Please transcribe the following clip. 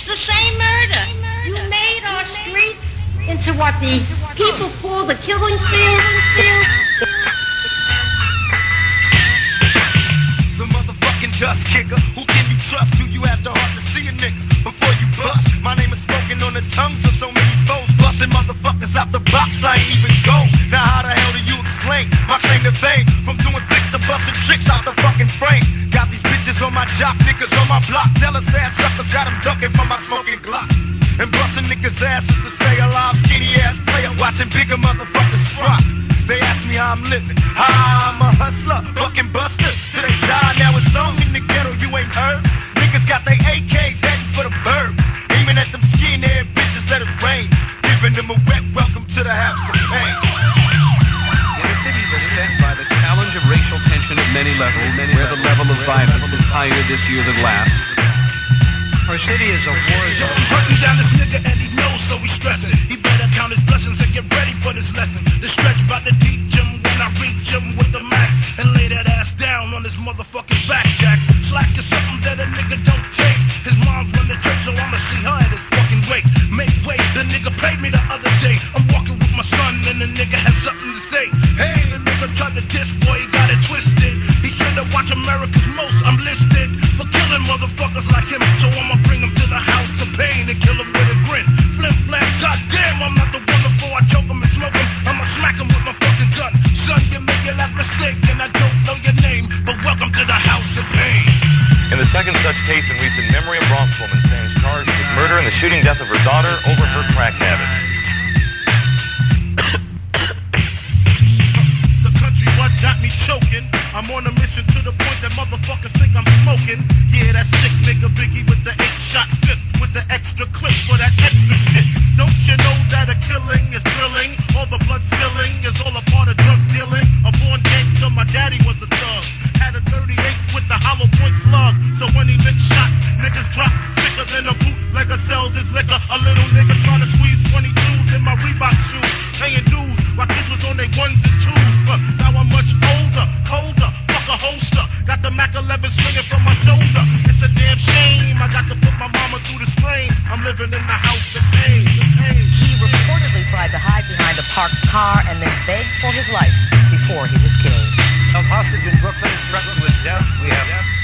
It's the same murder. You made our streets into what the people call the killing field. The motherfucking dust kicker. Who can you trust? Do you have the heart to see a nigga before you bust? My name is spoken on the tongues of so many foes. Busting motherfuckers out the box, I ain't even go. Now how the hell do you explain my claim to fame? From doing flicks to busting tricks out the fucking frame. Got these bitches on my job, niggas on my block. Jealous ass suckers got them ducking from my smoking Glock. And busting niggas' asses to stay alive. Skinny ass player watching bigger motherfuckers rock. They ask me how I'm living. I'm a hustler, bucking busters till they die. Now it's on in the ghetto, you ain't heard. Niggas got their AKs heading for the burbs, aiming at them skinhead bitches, let it rain. Giving them a wet welcome to the house of pain. In a city beset by the challenge of racial tension at many levels, where the level of violence is higher this year than last. Our city is a war zone. Hunting down this nigga and he knows, so he's stressing. He better count his blessings and get ready for this lesson. The stretch about to teach him when I reach him with the max and lay that ass down on his motherfucking back, Jack. Slack is something that a nigga don't take. His mom's run the church, so I'ma see her at his fucking wake. Make way, the nigga paid me the other day. I'm walking with my son and the nigga has something to say. Hey, the nigga tried to diss, boy, he got it twisted. He should've watched America's Most. I'm listed for killing motherfuckers like him, so I'ma bring him to the house of pain and kill him with a grin. Flim flam, goddamn, I'm not the one before I choke him and smoke him. I'ma smack him with my fucking gun. Son, you made your last mistake and I don't know your name, but welcome to the house of pain. In the second such case in recent memory, a Bronx woman stands charged with murder and the shooting death of her daughter over her crack habit. The country, what got me choking? I'm on a mission to the point that motherfuckers think I'm smoking. Yeah, that sick nigga Biggie with the 8-shot clip, with the extra clip for that extra shit. Don't you know that a killing is thrilling? All the blood spilling is all a part of drug dealing. A born gangster, my daddy was a thug. Had a 38 with the hollow point slug. So when he licked shots, niggas drop quicker than a bootlegger sells his liquor. A little nigga trying to squeeze 22s in my Reebok shoes, paying dues while kids was on their ones and twos. Now I'm much older, colder, fuck a holster. Got the Mac 11 swinging from my shoulder. It's a damn shame I got to put my mama through the strain. I'm living in the house of pain. He reportedly tried to hide behind a parked car and then begged for his life before he was killed. A hostage in Brooklyn threatened with death. We have